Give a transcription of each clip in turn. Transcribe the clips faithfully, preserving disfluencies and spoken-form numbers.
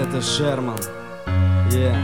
Это Шерман. Yeah.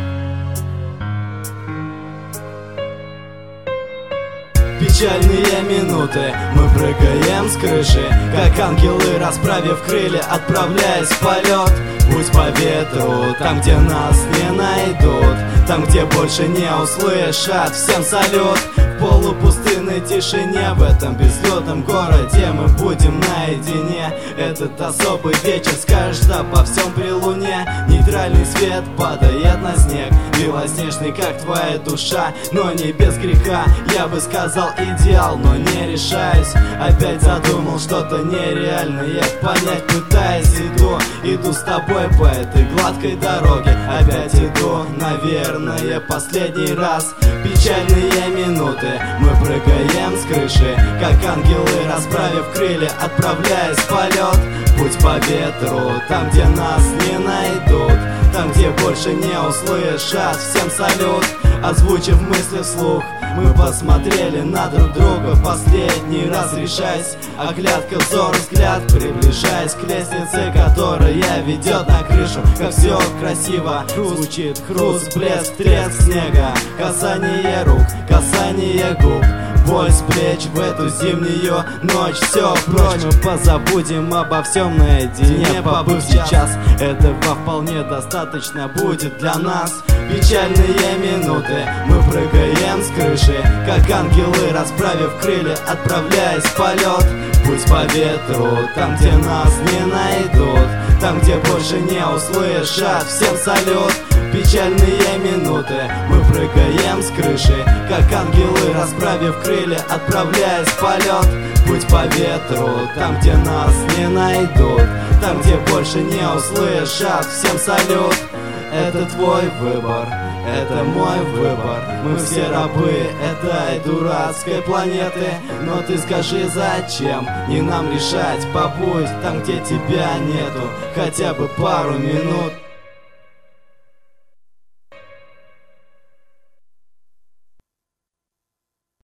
Печальные минуты, мы прыгаем с крыши, как ангелы, расправив крылья, отправляясь в полет. Пусть по ветру, там, где нас не найдут, там, где больше не услышат, всем салют. В полупустынной тишине, в этом безлюдном городе мы будем наедине. Этот особый вечер, скажешь, да, по всем при луне. Нейтральный свет падает на снег, белоснежный, как твоя душа, но не без греха. Я бы сказал идеал, но не решаюсь. Опять задумал что-то нереальное понять, пытаясь. Иду, иду с тобой по этой гладкой дороге. Опять иду, наверное, последний раз. Печальные минуты, мы прыгаем с крыши, как ангелы, расправив крылья, отправляясь в полет. Путь по ветру, там, где нас не найдут, там, где больше не услышат, всем салют. Озвучив мысли вслух, мы посмотрели на друг друга в последний раз, решаясь. Оглядка, взор, взгляд, приближаясь к лестнице, которая ведет на крышу. Как все красиво звучит хруст, блеск, треск снега, касание рук, касание губ, боль с плеч в эту зимнюю ночь. Все прочь, мы позабудем обо всем наедине, побыв сейчас. Этого вполне достаточно будет для нас. Печальные минуты, мы прыгаем с крыши, как ангелы, расправив крылья, отправляясь в полет. Пусть по ветру, там, где нас не найдут, там, где больше не услышат, всем салют. Печальные минуты, мы прыгаем с крыши, как ангелы, расправив крылья, отправляясь в полет. Путь по ветру, там, где нас не найдут, там, где больше не услышат, всем салют. Это твой выбор, это мой выбор. Мы все рабы этой дурацкой планеты. Но ты скажи, зачем не нам решать? Побудь там, где тебя нету, хотя бы пару минут.